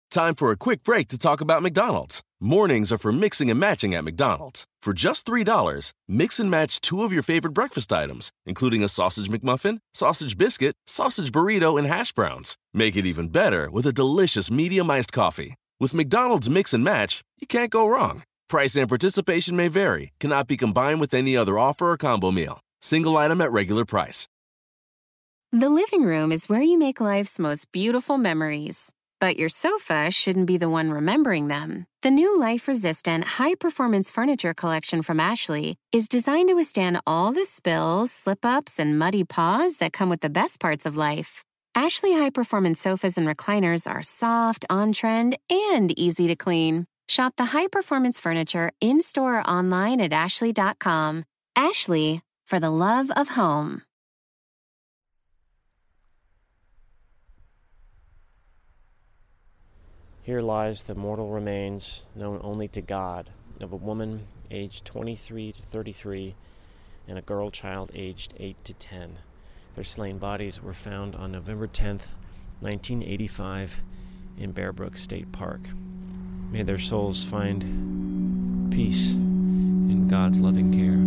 Time for a quick break to talk about McDonald's. Mornings are for mixing and matching at McDonald's. For just $3, mix and match 2 of your favorite breakfast items, including a sausage McMuffin, sausage biscuit, sausage burrito, and hash browns. Make it even better with a delicious medium iced coffee. With McDonald's Mix and Match, you can't go wrong. Price and participation may vary. Cannot be combined with any other offer or combo meal. Single item at regular price. The living room is where you make life's most beautiful memories. But your sofa shouldn't be the one remembering them. The new life-resistant, high-performance furniture collection from Ashley is designed to withstand all the spills, slip-ups, and muddy paws that come with the best parts of life. Ashley high-performance sofas and recliners are soft, on-trend, and easy to clean. Shop the high-performance furniture in-store or online at ashley.com. Ashley, for the love of home. Here lies the mortal remains, known only to God, of a woman aged 23 to 33 and a girl child aged 8 to 10. Their slain bodies were found on November 10th, 1985, in Bear Brook State Park. May their souls find peace in God's loving care.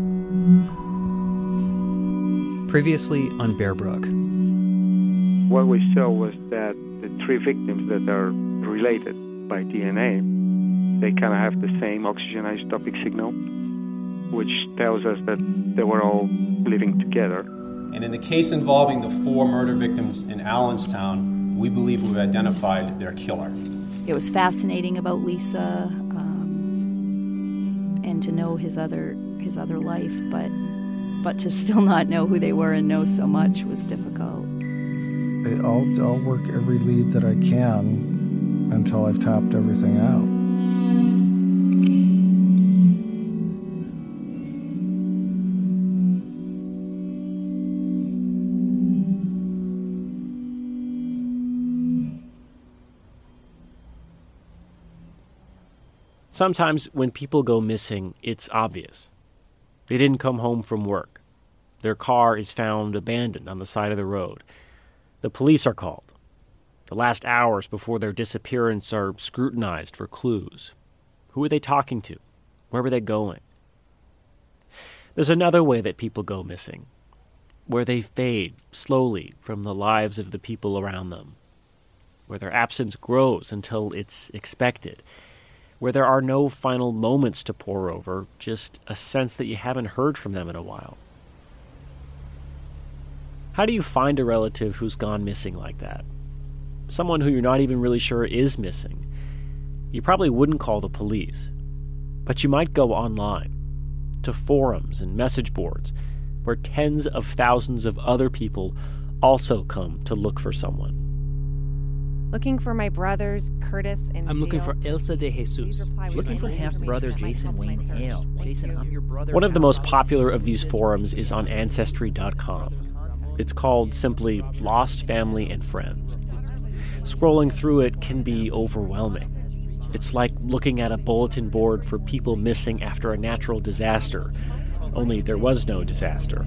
Previously on Bear Brook. What we saw was that the 3 victims that are related by DNA, they kind of have the same oxygen isotopic signal, which tells us that they were all living together. And in the case involving the 4 murder victims in Allenstown, we believe we've identified their killer. It was fascinating about Lisa and to know his other life, but to still not know who they were and know so much was difficult. I'll work every lead that I can until I've tapped everything out. Sometimes when people go missing, it's obvious. They didn't come home from work. Their car is found abandoned on the side of the road. The police are called. The last hours before their disappearance are scrutinized for clues. Who are they talking to? Where were they going? There's another way that people go missing, where they fade slowly from the lives of the people around them, where their absence grows until it's expected, where there are no final moments to pore over, just a sense that you haven't heard from them in a while. How do you find a relative who's gone missing like that? Someone who you're not even really sure is missing. You probably wouldn't call the police, but you might go online to forums and message boards where tens of thousands of other people also come to look for someone. Looking for my brothers, Curtis and I'm looking Dale. for Elsa de Jesus. Looking for half-brother Jason Wayne Hale. Jason, I'm your brother. One of the most popular of these forums is on Ancestry.com. It's called simply Lost Family and Friends. Scrolling through it can be overwhelming. It's like looking at a bulletin board for people missing after a natural disaster, only there was no disaster.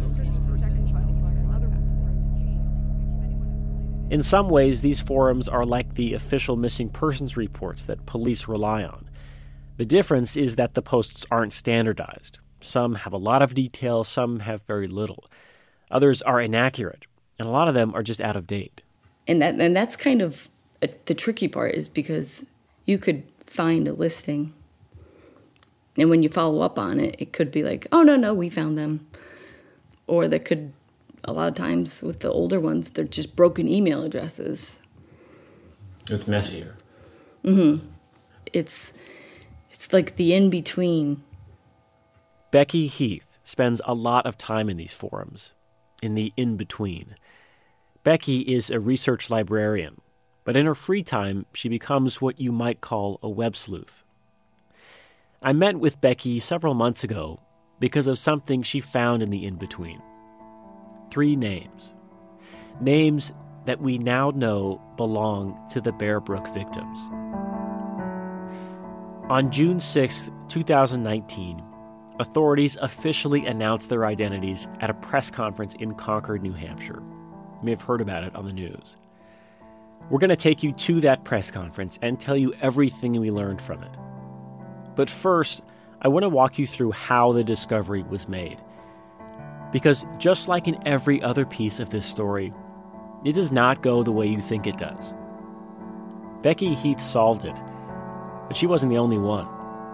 In some ways, these forums are like the official missing persons reports that police rely on. The difference is that the posts aren't standardized. Some have a lot of detail, some have very little. Others are inaccurate, and a lot of them are just out of date. And that's kind of the tricky part, is because you could find a listing, and when you follow up on it, it could be like, oh, no, we found them. Or that could, a lot of times with the older ones, they're just broken email addresses. It's messier. Mm-hmm. It's like the in-between. Becky Heath spends a lot of time in these forums, in the in-between. Becky is a research librarian, but in her free time, she becomes what you might call a web sleuth. I met with Becky several months ago because of something she found in the in-between. 3 names. Names that we now know belong to the Bear Brook victims. On June 6, 2019, authorities officially announced their identities at a press conference in Concord, New Hampshire. You may have heard about it on the news. We're going to take you to that press conference and tell you everything we learned from it. But first, I want to walk you through how the discovery was made. Because just like in every other piece of this story, it does not go the way you think it does. Becky Heath solved it, but she wasn't the only one.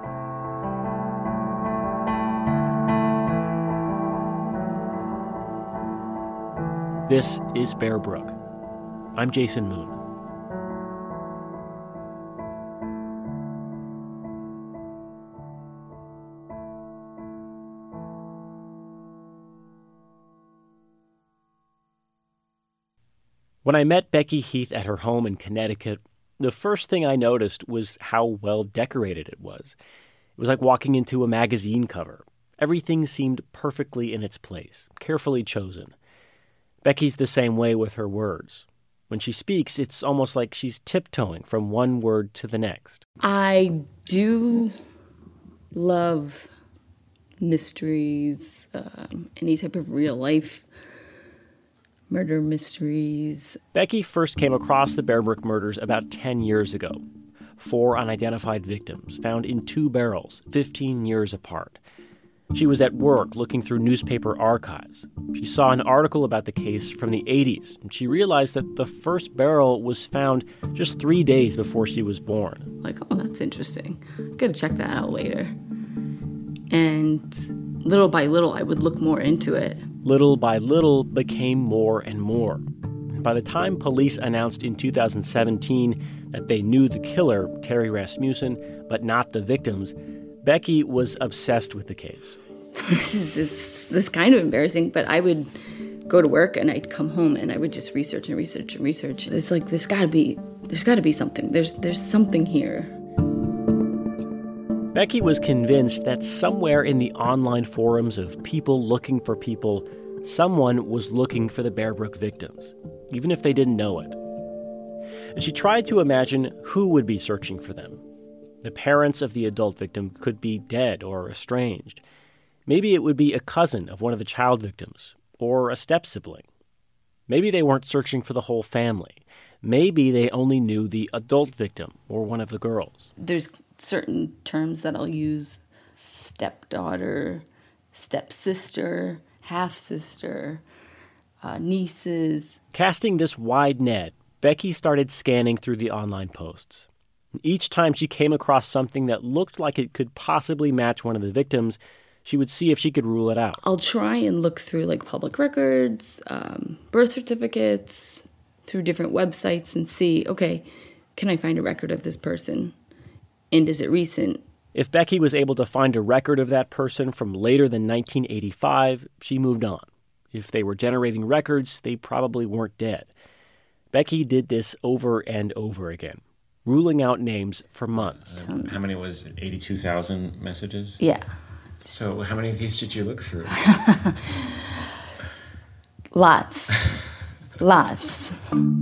This is Bear Brook. I'm Jason Moon. When I met Becky Heath at her home in Connecticut, the first thing I noticed was how well decorated it was. It was like walking into a magazine cover. Everything seemed perfectly in its place, carefully chosen. Becky's the same way with her words. When she speaks, it's almost like she's tiptoeing from one word to the next. I do love mysteries, any type of real-life murder mysteries. Becky first came across the Bear Brook murders about 10 years ago. 4 unidentified victims found in 2 barrels, 15 years apart. She was at work looking through newspaper archives. She saw an article about the case from the 80s, and she realized that the first barrel was found just 3 days before she was born. Like, oh, that's interesting. I'm going to check that out later. And little by little, I would look more into it. Little by little became more and more. By the time police announced in 2017 that they knew the killer, Terry Rasmussen, but not the victims, Becky was obsessed with the case. This is kind of embarrassing, but I would go to work and I'd come home and I would just research and research and research. It's like there's got to be something. There's something here. Becky was convinced that somewhere in the online forums of people looking for people, someone was looking for the Bear Brook victims, even if they didn't know it. And she tried to imagine who would be searching for them. The parents of the adult victim could be dead or estranged. Maybe it would be a cousin of one of the child victims, or a step-sibling. Maybe they weren't searching for the whole family. Maybe they only knew the adult victim or one of the girls. There's certain terms that I'll use: stepdaughter, stepsister, half-sister, nieces. Casting this wide net, Becky started scanning through the online posts. Each time she came across something that looked like it could possibly match one of the victims, she would see if she could rule it out. I'll try and look through like public records, birth certificates, through different websites and see, okay, can I find a record of this person? And is it recent? If Becky was able to find a record of that person from later than 1985, she moved on. If they were generating records, they probably weren't dead. Becky did this over and over again, ruling out names for months. How many was it? 82,000 messages? Yeah. So how many of these did you look through? Lots. Lots.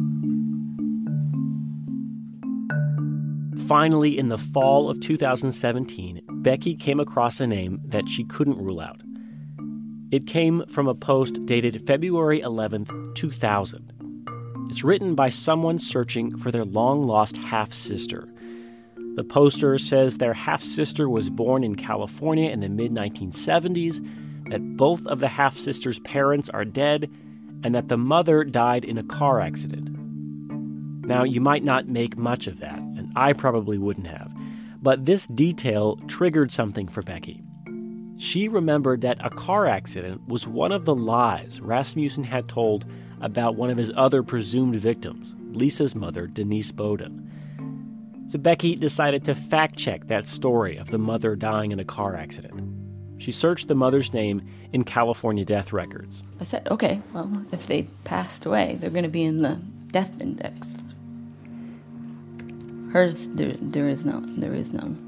Finally, in the fall of 2017, Becky came across a name that she couldn't rule out. It came from a post dated February 11th, 2000. It's written by someone searching for their long-lost half-sister. The poster says their half-sister was born in California in the mid-1970s, that both of the half-sister's parents are dead, and that the mother died in a car accident. Now, you might not make much of that, and I probably wouldn't have, but this detail triggered something for Becky. She remembered that a car accident was one of the lies Rasmussen had told about one of his other presumed victims, Lisa's mother, Denise Bowden. So Becky decided to fact-check that story of the mother dying in a car accident. She searched the mother's name in California death records. I said, okay, well, if they passed away, they're going to be in the death index. Hers, there is none.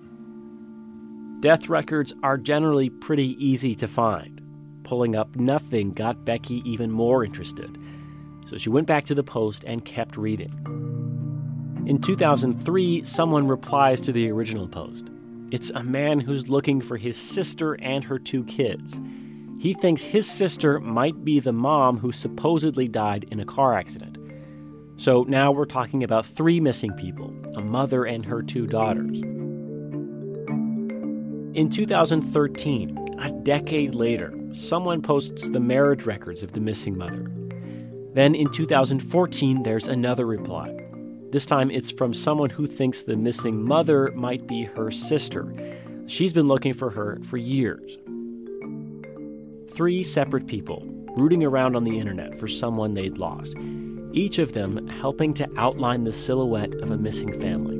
Death records are generally pretty easy to find. Pulling up nothing got Becky even more interested. So she went back to the post and kept reading. In 2003, someone replies to the original post. It's a man who's looking for his sister and her 2 kids. He thinks his sister might be the mom who supposedly died in a car accident. So now we're talking about 3 missing people, a mother and her 2 daughters. In 2013, a decade later, someone posts the marriage records of the missing mother. Then in 2014, there's another reply. This time it's from someone who thinks the missing mother might be her sister. She's been looking for her for years. 3 separate people rooting around on the internet for someone they'd lost, each of them helping to outline the silhouette of a missing family.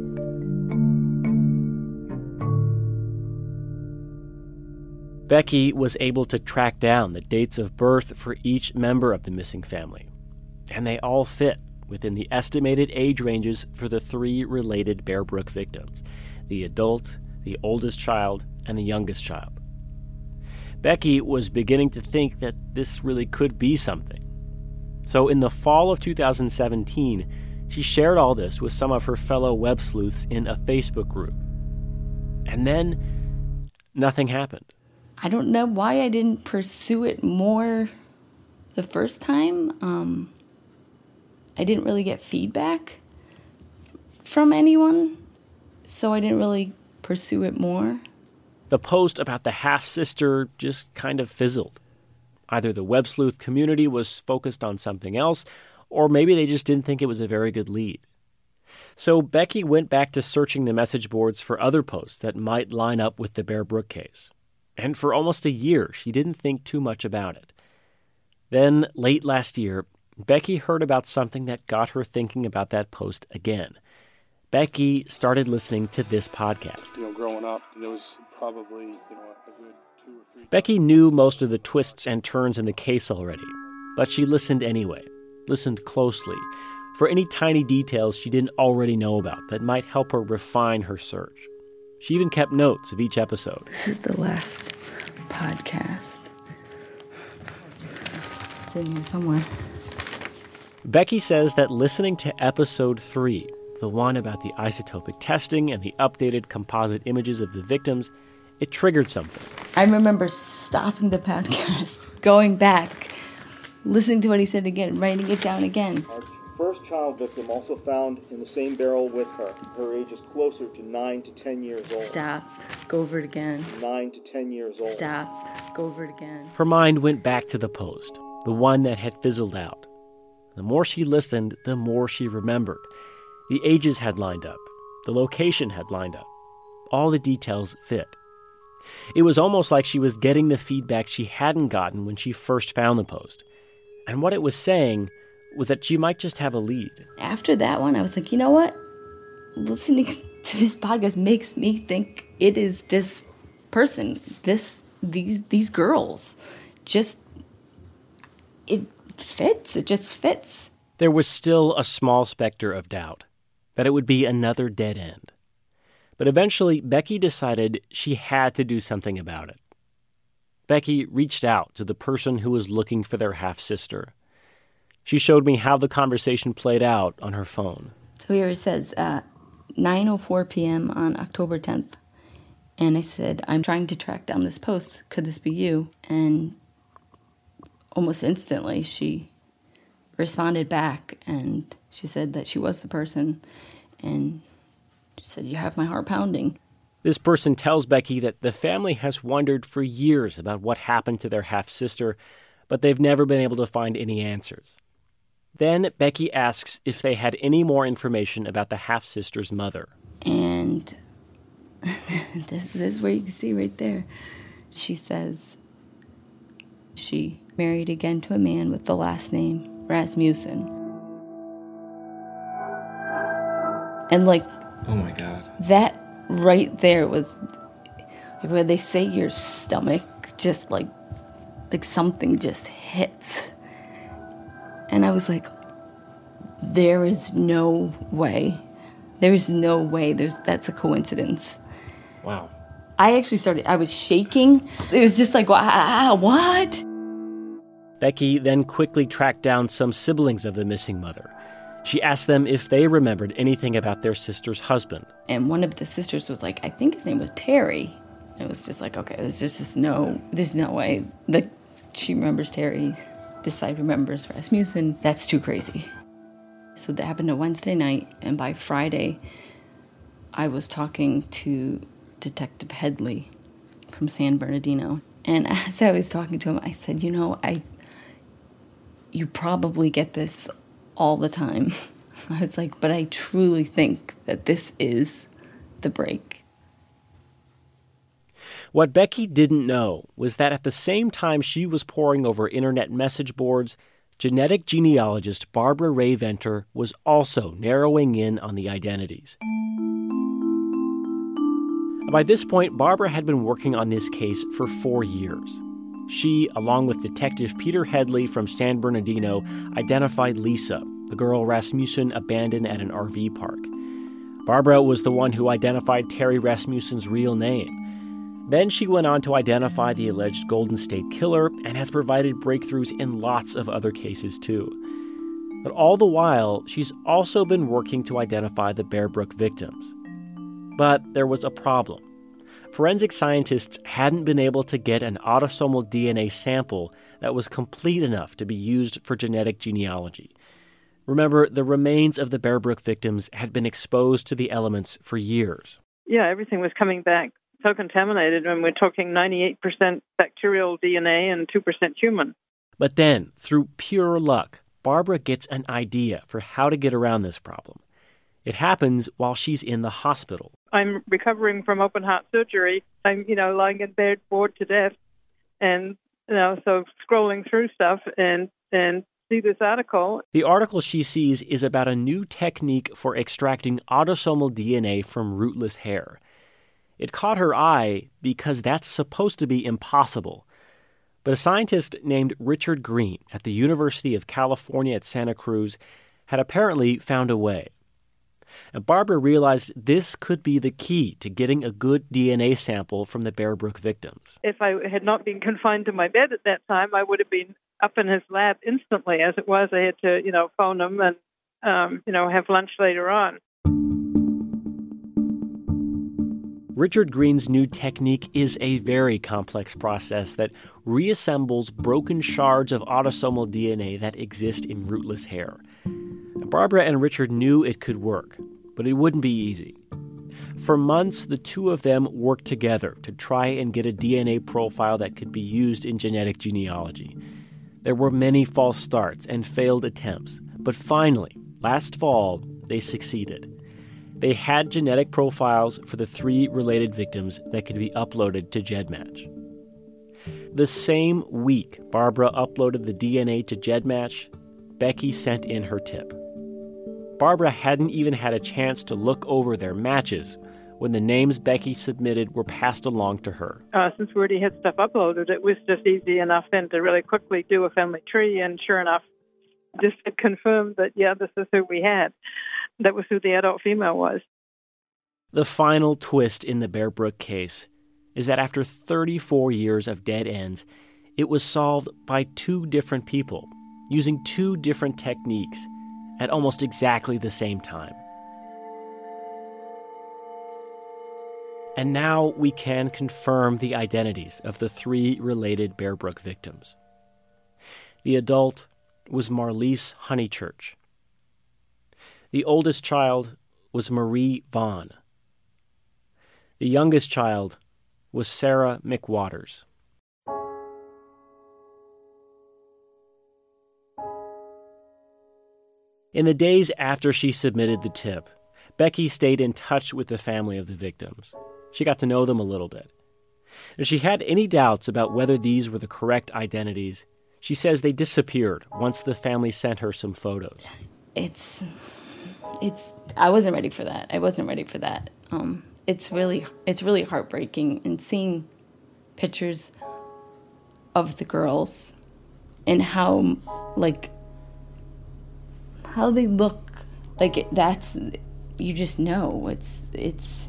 Becky was able to track down the dates of birth for each member of the missing family, and they all fit within the estimated age ranges for the 3 related Bear Brook victims: the adult, the oldest child, and the youngest child. Becky was beginning to think that this really could be something. So in the fall of 2017, she shared all this with some of her fellow web sleuths in a Facebook group. And then nothing happened. I don't know why I didn't pursue it more the first time. I didn't really get feedback from anyone, so I didn't really pursue it more. The post about the half-sister just kind of fizzled. Either the web sleuth community was focused on something else, or maybe they just didn't think it was a very good lead. So Becky went back to searching the message boards for other posts that might line up with the Bear Brook case. And for almost a year, she didn't think too much about it. Then, late last year, Becky heard about something that got her thinking about that post again. Becky started listening to this podcast. Growing up, there was probably, a good 2 or 3... Becky knew most of the twists and turns in the case already, but she listened anyway, listened closely, for any tiny details she didn't already know about that might help her refine her search. She even kept notes of each episode. This is the last podcast. It's sitting here somewhere. Becky says that listening to episode 3, the one about the isotopic testing and the updated composite images of the victims, it triggered something. I remember stopping the podcast, going back, listening to what he said again, writing it down again. Our first child victim also found in the same barrel with her. Her age is closer to 9 to 10 years old. Stop. Go over it again. 9 to 10 years old. Stop. Go over it again. Her mind went back to the post, the one that had fizzled out. The more she listened, the more she remembered. The ages had lined up. The location had lined up. All the details fit. It was almost like she was getting the feedback she hadn't gotten when she first found the post. And what it was saying was that she might just have a lead. After that one, I was like, you know what? Listening to this podcast makes me think it is this person, these girls. Just, it fits. It just fits. There was still a small specter of doubt that it would be another dead end. But eventually, Becky decided she had to do something about it. Becky reached out to the person who was looking for their half-sister. She showed me how the conversation played out on her phone. So here it says, 9:04 p.m. on October 10th. And I said, I'm trying to track down this post. Could this be you? And almost instantly, she responded back, and she said that she was the person, and she said, you have my heart pounding. This person tells Becky that the family has wondered for years about what happened to their half-sister, but they've never been able to find any answers. Then Becky asks if they had any more information about the half-sister's mother. And this is where you can see right there. She says she married again to a man with the last name Rasmussen. And oh my God. That right there was where they say your stomach just like something just hits. And I was like, there is no way. There's no way that's a coincidence. Wow. I was shaking. It was just like, what? Becky then quickly tracked down some siblings of the missing mother. She asked them if they remembered anything about their sister's husband. And one of the sisters was like, I think his name was Terry. And it was just like, okay, there's no way that she remembers Terry. This side remembers Rasmussen. That's too crazy. So that happened on Wednesday night, and by Friday, I was talking to Detective Headley from San Bernardino. And as I was talking to him, I said, you probably get this all the time. I was like, but I truly think that this is the break. What Becky didn't know was that at the same time she was poring over internet message boards, genetic genealogist Barbara Rae Venter was also narrowing in on the identities. By this point, Barbara had been working on this case for 4 years. She, along with Detective Peter Headley from San Bernardino, identified Lisa, the girl Rasmussen abandoned at an RV park. Barbara was the one who identified Terry Rasmussen's real name. Then she went on to identify the alleged Golden State Killer and has provided breakthroughs in lots of other cases too. But all the while, she's also been working to identify the Bear Brook victims. But there was a problem. Forensic scientists hadn't been able to get an autosomal DNA sample that was complete enough to be used for genetic genealogy. Remember, the remains of the Bear Brook victims had been exposed to the elements for years. Yeah, everything was coming back so contaminated, and we're talking 98% bacterial DNA and 2% human. But then, through pure luck, Barbara gets an idea for how to get around this problem. It happens while she's in the hospital. I'm recovering from open heart surgery. I'm, lying in bed, bored to death, and, so scrolling through stuff and see this article. The article she sees is about a new technique for extracting autosomal DNA from rootless hair. It caught her eye because that's supposed to be impossible. But a scientist named Richard Green at the University of California at Santa Cruz had apparently found a way. And Barbara realized this could be the key to getting a good DNA sample from the Bear Brook victims. If I had not been confined to my bed at that time, I would have been up in his lab instantly. As it was, I had to, phone him and, have lunch later on. Richard Green's new technique is a very complex process that reassembles broken shards of autosomal DNA that exist in rootless hair. Barbara and Richard knew it could work, but it wouldn't be easy. For months, the two of them worked together to try and get a DNA profile that could be used in genetic genealogy. There were many false starts and failed attempts, but finally, last fall, they succeeded. They had genetic profiles for the 3 related victims that could be uploaded to GEDmatch. The same week Barbara uploaded the DNA to GEDmatch, Becky sent in her tip. Barbara hadn't even had a chance to look over their matches when the names Becky submitted were passed along to her. Since we already had stuff uploaded, it was just easy enough then to really quickly do a family tree, and sure enough, just to confirm that, this is who we had. That was who the adult female was. The final twist in the Bear Brook case is that after 34 years of dead ends, it was solved by 2 different people, using 2 different techniques at almost exactly the same time. And now we can confirm the identities of the 3 related Bear Brook victims. The adult was Marlise Honeychurch. The oldest child was Marie Vaughn. The youngest child was Sarah McWaters. In the days after she submitted the tip, Becky stayed in touch with the family of the victims. She got to know them a little bit. If she had any doubts about whether these were the correct identities, she says they disappeared once the family sent her some photos. I wasn't ready for that. It's really heartbreaking, and seeing pictures of the girls and how they look, you just know it's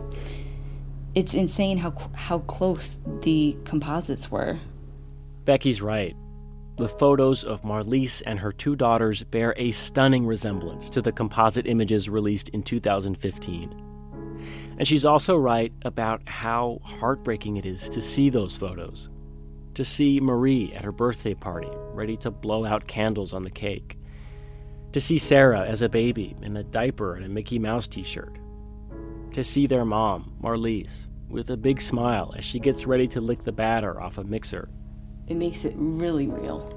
insane how close the composites were. Becky's right. The photos of Marlise and her 2 daughters bear a stunning resemblance to the composite images released in 2015. And she's also right about how heartbreaking it is to see those photos. To see Marie at her birthday party, ready to blow out candles on the cake. To see Sarah as a baby in a diaper and a Mickey Mouse t-shirt. To see their mom, Marlise, with a big smile as she gets ready to lick the batter off a mixer. It makes it really real.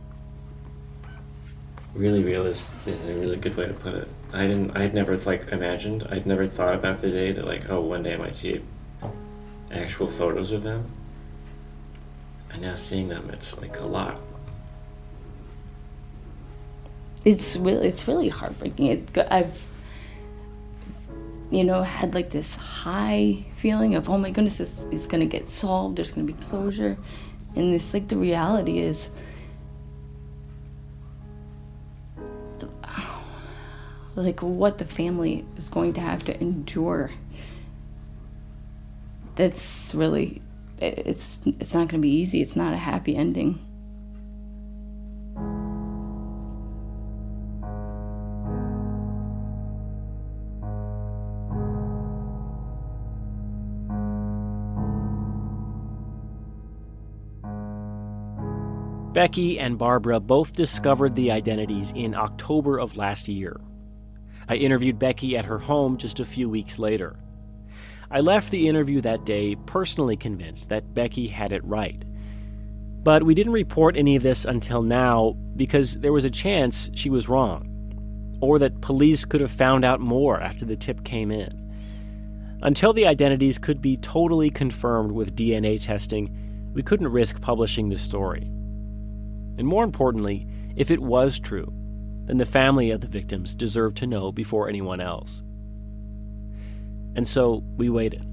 Really real is a really good way to put it. I'd never imagined, I'd never thought about the day that one day I might see actual photos of them. And now seeing them, it's a lot. It's really heartbreaking. I've had this high feeling of, oh my goodness, this is going to get solved, there's going to be closure. And the reality is, what the family is going to have to endure. That's really, it's not going to be easy. It's not a happy ending. Becky and Barbara both discovered the identities in October of last year. I interviewed Becky at her home just a few weeks later. I left the interview that day personally convinced that Becky had it right. But we didn't report any of this until now because there was a chance she was wrong, or that police could have found out more after the tip came in. Until the identities could be totally confirmed with DNA testing, we couldn't risk publishing the story. And more importantly, if it was true, then the family of the victims deserved to know before anyone else. And so we waited.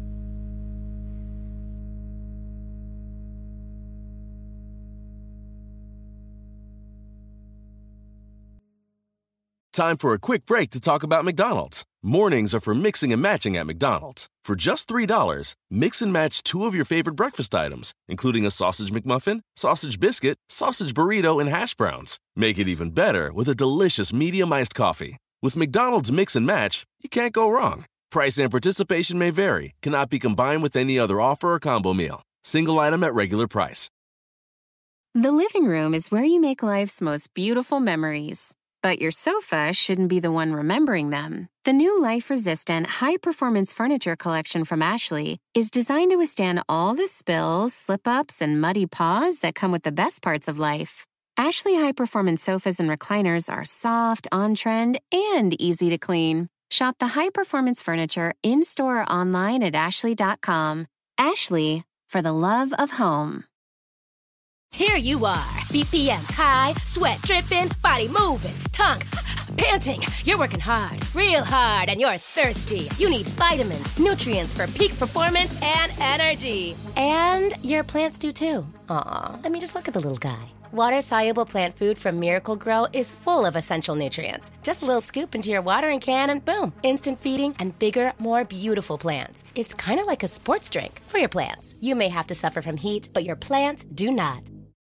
Time for a quick break to talk about McDonald's. Mornings are for mixing and matching at McDonald's. For just $3, mix and match 2 of your favorite breakfast items, including a sausage McMuffin, sausage biscuit, sausage burrito, and hash browns. Make it even better with a delicious medium iced coffee. With McDonald's Mix and Match, you can't go wrong. Price and participation may vary, cannot be combined with any other offer or combo meal. Single item at regular price. The living room is where you make life's most beautiful memories. But your sofa shouldn't be the one remembering them. The new life-resistant, high-performance furniture collection from Ashley is designed to withstand all the spills, slip-ups, and muddy paws that come with the best parts of life. Ashley high-performance sofas and recliners are soft, on-trend, and easy to clean. Shop the high-performance furniture in-store or online at ashley.com. Ashley, for the love of home. Here you are, BPMs high, sweat dripping, body moving, tongue panting. You're working hard, real hard, and you're thirsty. You need vitamins, nutrients for peak performance and energy. And your plants do too. Aw, I mean, just look at the little guy. Water-soluble plant food from Miracle Grow is full of essential nutrients. Just a little scoop into your watering can and boom, instant feeding and bigger, more beautiful plants. It's kind of like a sports drink for your plants. You may have to suffer from heat, but your plants do not.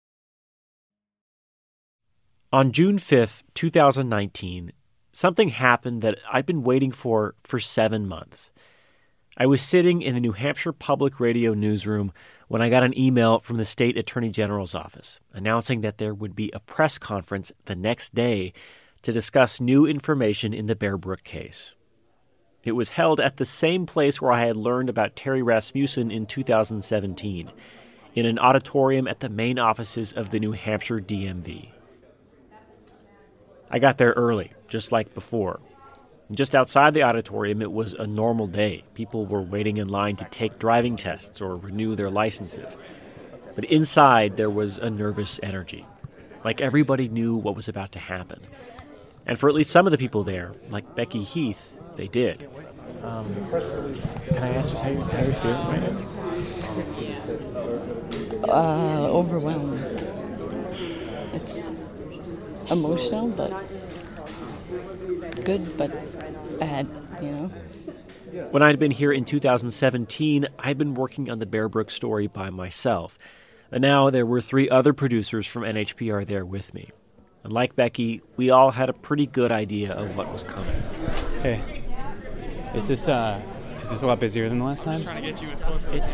On June 5th, 2019, something happened that I'd been waiting for 7 months. I was sitting in the New Hampshire Public Radio newsroom when I got an email from the state attorney general's office announcing that there would be a press conference the next day to discuss new information in the Bear Brook case. It was held at the same place where I had learned about Terry Rasmussen in 2017, in an auditorium at the main offices of the New Hampshire DMV. I got there early, just like before. Just outside the auditorium, it was a normal day. People were waiting in line to take driving tests or renew their licenses. But inside, there was a nervous energy, like everybody knew what was about to happen. And for at least some of the people there, like Becky Heath, they did. Can I ask you how you're feeling right now? Overwhelmed. It's emotional, but good, but bad, you know? When I'd been here in 2017, I'd been working on the Bear Brook story by myself. And now there were 3 other producers from NHPR there with me. And like Becky, we all had a pretty good idea of what was coming. Hey, is this a lot busier than the last time? Trying to get you as close. It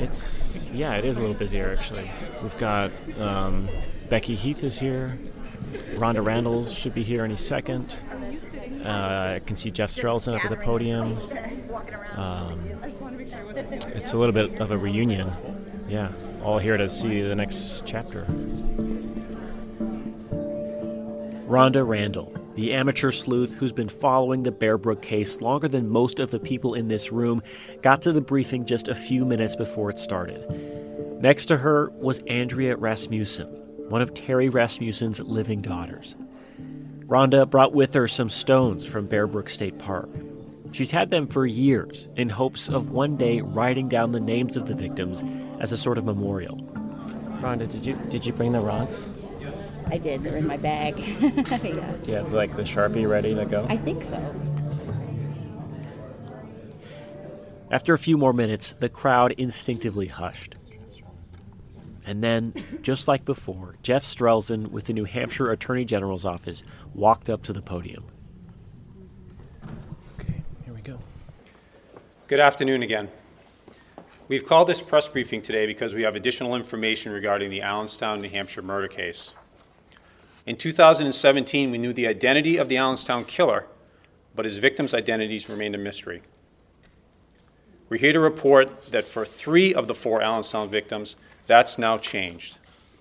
is a little busier, actually. We've got Becky Heath is here. Rhonda Randall should be here any second. I can see Jeff Strelzin up at the podium. It's a little bit of a reunion. Yeah, all here to see the next chapter. Rhonda Randall, the amateur sleuth who's been following the Bear Brook case longer than most of the people in this room, got to the briefing just a few minutes before it started. Next to her was Andrea Rasmussen, one of Terry Rasmussen's living daughters. Rhonda brought with her some stones from Bear Brook State Park. She's had them for years in hopes of one day writing down the names of the victims as a sort of memorial. Rhonda, did you bring the rocks? I did. They're in my bag. Yeah. Do you have like the Sharpie ready to go? I think so. After a few more minutes, the crowd instinctively hushed. And then, just like before, Jeff Strelzin with the New Hampshire Attorney General's office walked up to the podium. Okay, here we go. Good afternoon again. We've called this press briefing today because we have additional information regarding the Allenstown, New Hampshire murder case. In 2017, we knew the identity of the Allenstown killer, but his victims' identities remained a mystery. We're here to report that for 3 of the 4 Allenstown victims, that's now changed.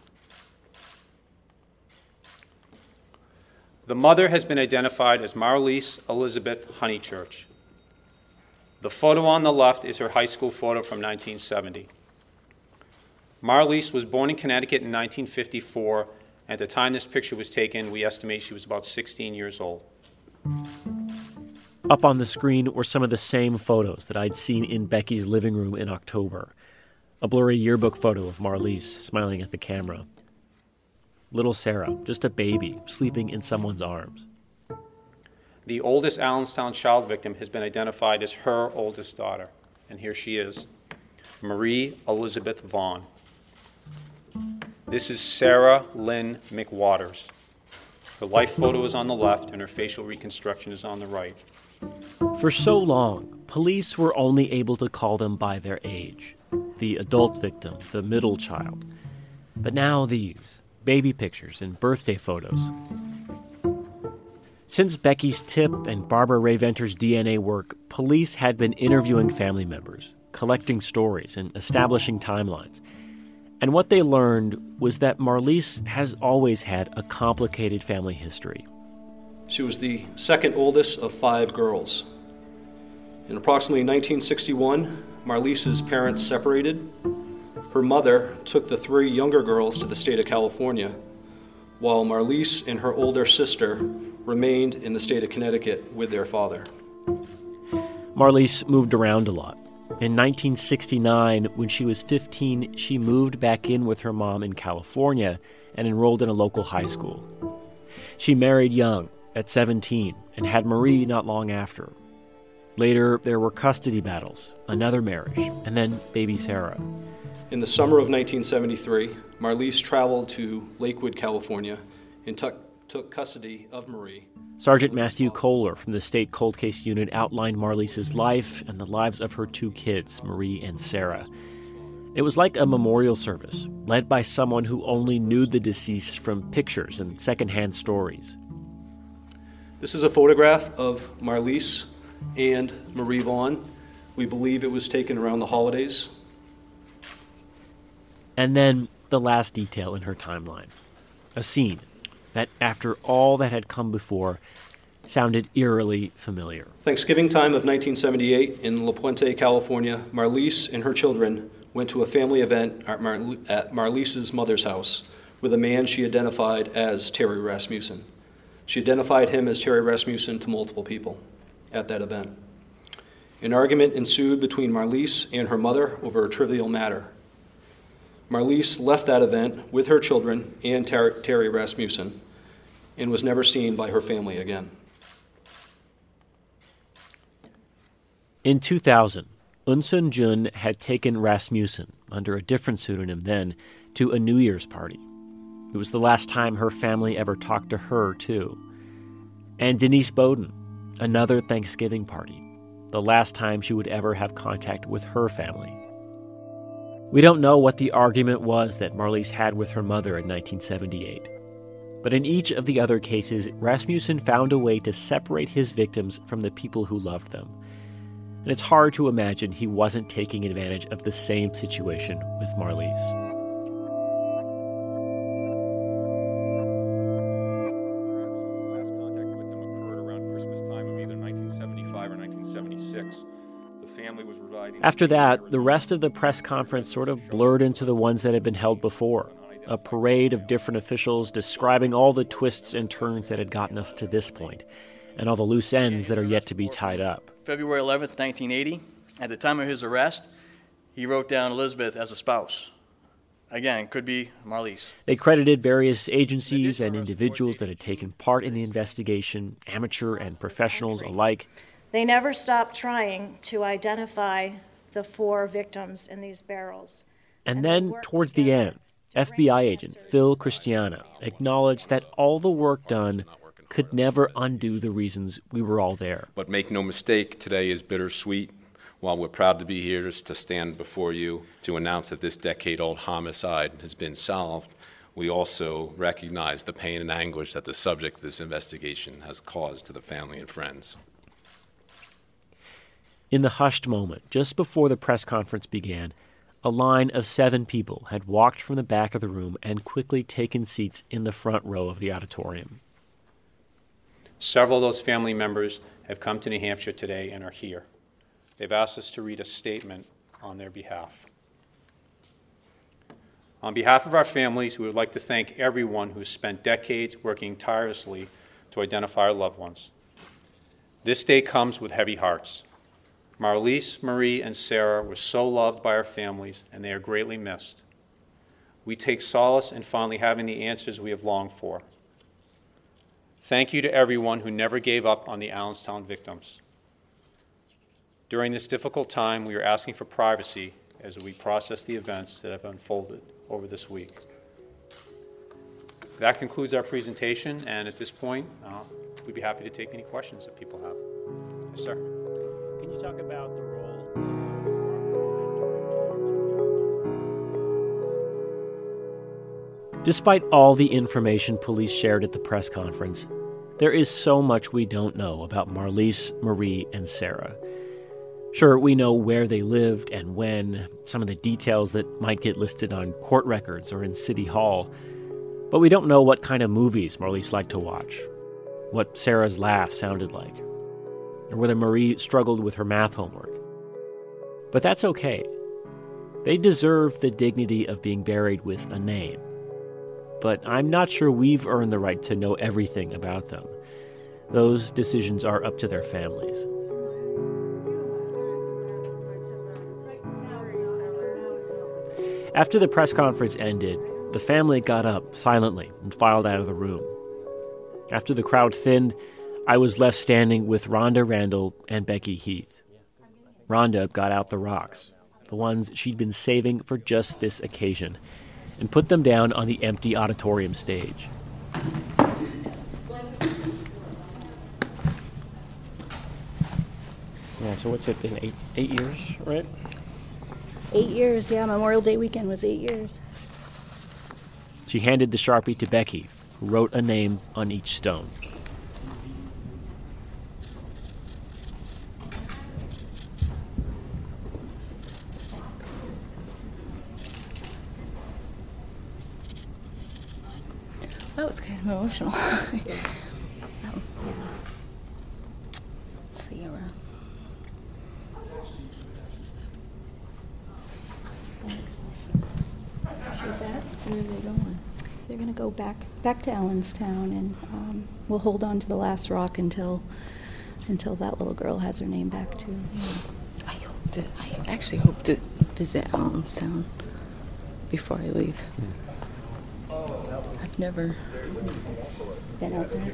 The mother has been identified as Marlise Elizabeth Honeychurch. The photo on the left is her high school photo from 1970. Marlise was born in Connecticut in 1954. At the time this picture was taken, we estimate she was about 16 years old. Up on the screen were some of the same photos that I'd seen in Becky's living room in October. A blurry yearbook photo of Marlise smiling at the camera. Little Sarah, just a baby, sleeping in someone's arms. The oldest Allenstown child victim has been identified as her oldest daughter, and here she is, Marie Elizabeth Vaughn. This is Sarah Lynn McWaters. Her life photo is on the left, and her facial reconstruction is on the right. For so long, police were only able to call them by their age. The adult victim, the middle child. But now these, baby pictures and birthday photos. Since Becky's tip and Barbara Ray Venter's DNA work, police had been interviewing family members, collecting stories, and establishing timelines. And what they learned was that Marlise has always had a complicated family history. She was the second oldest of 5 girls. In approximately 1961, Marlise's parents separated. Her mother took the 3 younger girls to the state of California, while Marlise and her older sister remained in the state of Connecticut with their father. Marlise moved around a lot. In 1969, when she was 15, she moved back in with her mom in California and enrolled in a local high school. She married young, at 17, and had Marie not long after. Later, there were custody battles, another marriage, and then baby Sarah. In the summer of 1973, Marlise traveled to Lakewood, California, and took custody of Marie. Sergeant Matthew Kohler from the State Cold Case Unit outlined Marlise's life and the lives of her 2 kids, Marie and Sarah. It was like a memorial service, led by someone who only knew the deceased from pictures and secondhand stories. This is a photograph of Marlise and Marie Vaughn. We believe it was taken around the holidays. And then the last detail in her timeline. A scene that, after all that had come before, sounded eerily familiar. Thanksgiving time of 1978 in La Puente, California, Marlise and her children went to a family event at Marlise's mother's house with a man she identified as Terry Rasmussen. She identified him as Terry Rasmussen to multiple people at that event. An argument ensued between Marlise and her mother over a trivial matter. Marlise left that event with her children and Terry Rasmussen and was never seen by her family again. In 2000, Eunsoon Jun had taken Rasmussen, under a different pseudonym then, to a New Year's party. It was the last time her family ever talked to her, too. And Denise Bowden, another Thanksgiving party, the last time she would ever have contact with her family. We don't know what the argument was that Marlise had with her mother in 1978. But in each of the other cases, Rasmussen found a way to separate his victims from the people who loved them. And it's hard to imagine he wasn't taking advantage of the same situation with Marlise. After that, the rest of the press conference sort of blurred into the ones that had been held before. A parade of different officials describing all the twists and turns that had gotten us to this point, and all the loose ends that are yet to be tied up. February 11th, 1980, at the time of his arrest, he wrote down Elizabeth as a spouse. Again, could be Marlise. They credited various agencies and individuals that had taken part in the investigation, amateur and professionals alike. They never stopped trying to identify the 4 victims in these barrels. And then, towards the end, FBI agent Phil Christiana acknowledged that all the work done could never undo the reasons we were all there. But make no mistake, today is bittersweet. While we're proud to be here to stand before you to announce that this decade-old homicide has been solved, we also recognize the pain and anguish that the subject of this investigation has caused to the family and friends. In the hushed moment, just before the press conference began, a line of 7 people had walked from the back of the room and quickly taken seats in the front row of the auditorium. Several of those family members have come to New Hampshire today and are here. They've asked us to read a statement on their behalf. On behalf of our families, we would like to thank everyone who has spent decades working tirelessly to identify our loved ones. This day comes with heavy hearts. Marlise, Marie, and Sarah were so loved by our families, and they are greatly missed. We take solace in finally having the answers we have longed for. Thank you to everyone who never gave up on the Allenstown victims. During this difficult time, we are asking for privacy as we process the events that have unfolded over this week. That concludes our presentation, and at this point, we'd be happy to take any questions that people have. Yes, sir. Can you talk about the role? Despite all the information police shared at the press conference, there is so much we don't know about Marlise, Marie, and Sarah. Sure, we know where they lived and when, some of the details that might get listed on court records or in City Hall, but we don't know what kind of movies Marlise liked to watch, what Sarah's laugh sounded like, or whether Marie struggled with her math homework. But that's okay. They deserve the dignity of being buried with a name. But I'm not sure we've earned the right to know everything about them. Those decisions are up to their families. After the press conference ended, the family got up silently and filed out of the room. After the crowd thinned, I was left standing with Rhonda Randall and Becky Heath. Rhonda got out the rocks, the ones she'd been saving for just this occasion, and put them down on the empty auditorium stage. Yeah, so what's it been, eight years, right? 8 years, yeah. Memorial Day weekend was 8 years. She handed the Sharpie to Becky, who wrote a name on each stone. That was kind of emotional. Sarah. Thanks. Appreciate that. Where are they going? They're going to go back to Allenstown, and we'll hold on to the last rock until that little girl has her name back too. Yeah. I actually hope to visit Allenstown before I leave. I've never been out there.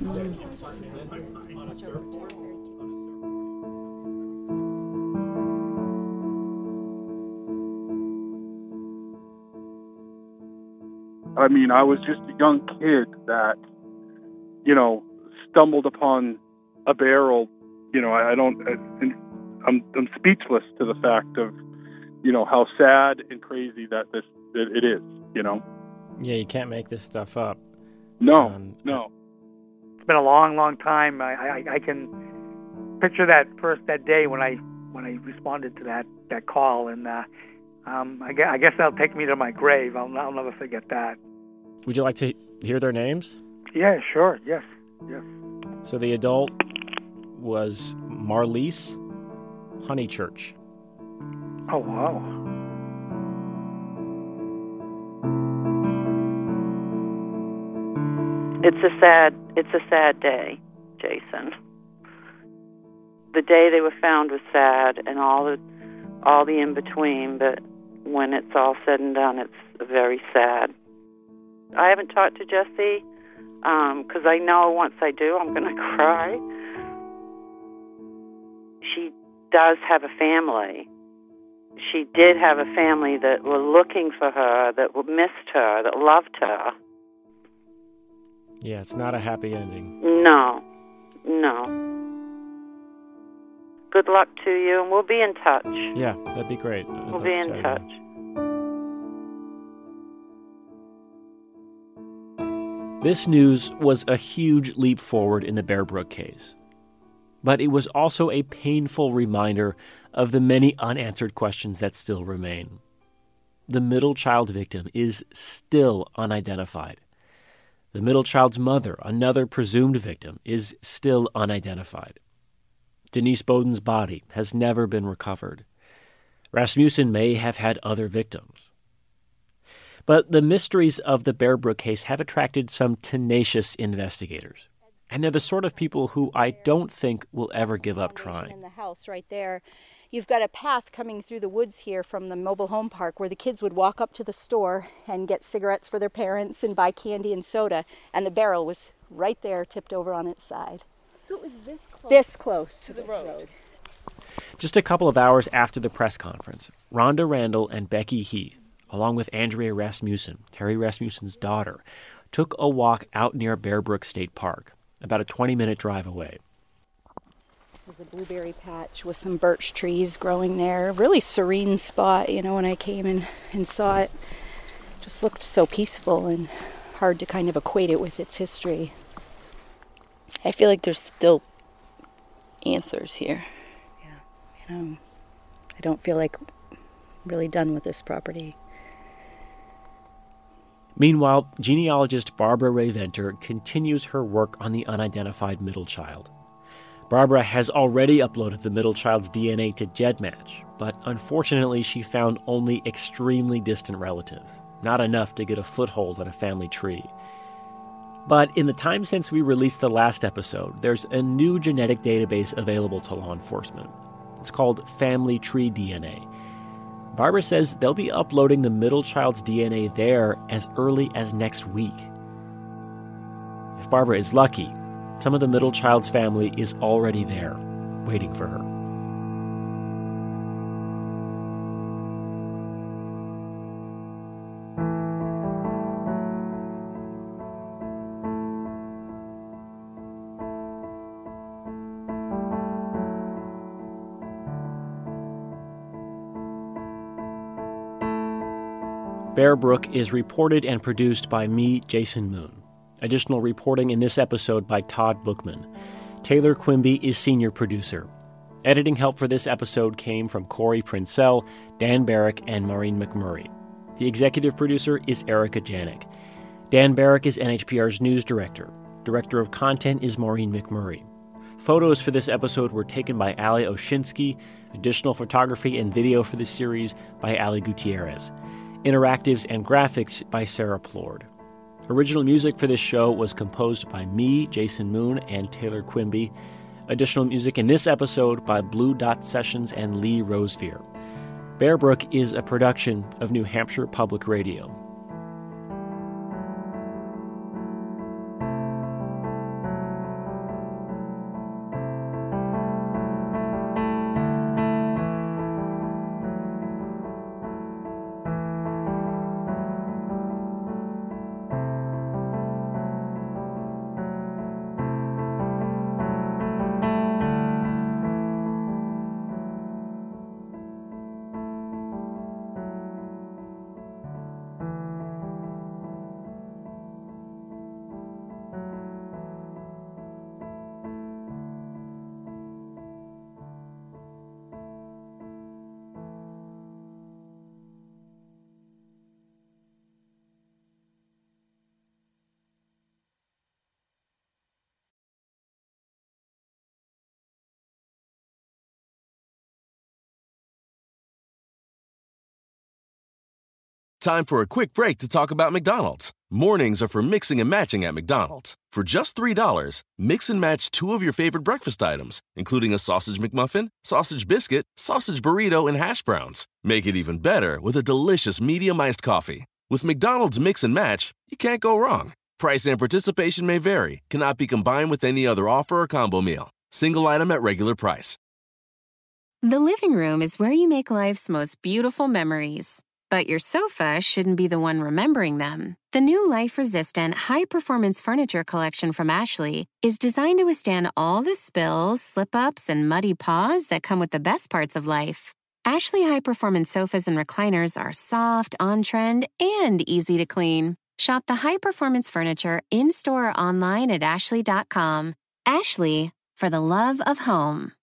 I mean, I was just a young kid that, stumbled upon a barrel. I'm speechless to the fact of, how sad and crazy that it is, Yeah, you can't make this stuff up. No. It's been a long, long time. I can picture that day when I responded to that call, and I guess that'll take me to my grave. I'll never forget that. Would you like to hear their names? Yeah, sure. Yes. So the adult was Marlise Honeychurch. Oh, wow. It's a sad day, Jason. The day they were found was sad, and all the in between. But when it's all said and done, it's very sad. I haven't talked to Jessie because I know once I do, I'm going to cry. She does have a family. She did have a family that were looking for her, that missed her, that loved her. Yeah, it's not a happy ending. No. Good luck to you, and we'll be in touch. Yeah, that'd be great. We'll be in touch. This news was a huge leap forward in the Bear Brook case. But it was also a painful reminder of the many unanswered questions that still remain. The middle child victim is still unidentified. The middle child's mother, another presumed victim, is still unidentified. Denise Beaudin's body has never been recovered. Rasmussen may have had other victims. But the mysteries of the Bear Brook case have attracted some tenacious investigators. And they're the sort of people who I don't think will ever give up trying. In the house right there, you've got a path coming through the woods here from the mobile home park where the kids would walk up to the store and get cigarettes for their parents and buy candy and soda. And the barrel was right there, tipped over on its side. So it was this close to the road. Just a couple of hours after the press conference, Rhonda Randall and Becky Heath, along with Andrea Rasmussen, Terry Rasmussen's daughter, took a walk out near Bear Brook State Park, about a 20-minute drive away. There's a blueberry patch with some birch trees growing there. Really serene spot, when I came and saw it. Just looked so peaceful and hard to kind of equate it with its history. I feel like there's still answers here. I don't feel like I'm really done with this property. Meanwhile, genealogist Barbara Ray Venter continues her work on the unidentified middle child. Barbara has already uploaded the middle child's DNA to GEDmatch, but unfortunately she found only extremely distant relatives, not enough to get a foothold on a family tree. But in the time since we released the last episode, there's a new genetic database available to law enforcement. It's called Family Tree DNA. Barbara says they'll be uploading the middle child's DNA there as early as next week. If Barbara is lucky, some of the middle child's family is already there, waiting for her. Bear Brook is reported and produced by me, Jason Moon. Additional reporting in this episode by Todd Bookman. Taylor Quimby is senior producer. Editing help for this episode came from Corey Princell, Dan Barrick, and Maureen McMurray. The executive producer is Erica Janik. Dan Barrick is NHPR's news director. Director of content is Maureen McMurray. Photos for this episode were taken by Ali Oshinsky. Additional photography and video for this series by Ali Gutierrez. Interactives and graphics by Sarah Plord. Original music for this show was composed by me, Jason Moon, and Taylor Quimby. Additional music in this episode by Blue Dot Sessions and Lee Rosevear. Bear Brook is a production of New Hampshire Public Radio. Time for a quick break to talk about McDonald's. Mornings are for mixing and matching at McDonald's. For just $3, mix and match 2 of your favorite breakfast items, including a sausage McMuffin, sausage biscuit, sausage burrito, and hash browns. Make it even better with a delicious medium iced coffee. With McDonald's Mix and Match, you can't go wrong. Price and participation may vary, cannot be combined with any other offer or combo meal. Single item at regular price. The living room is where you make life's most beautiful memories. But your sofa shouldn't be the one remembering them. The new life-resistant, high-performance furniture collection from Ashley is designed to withstand all the spills, slip-ups, and muddy paws that come with the best parts of life. Ashley high-performance sofas and recliners are soft, on-trend, and easy to clean. Shop the high-performance furniture in-store or online at ashley.com. Ashley, for the love of home.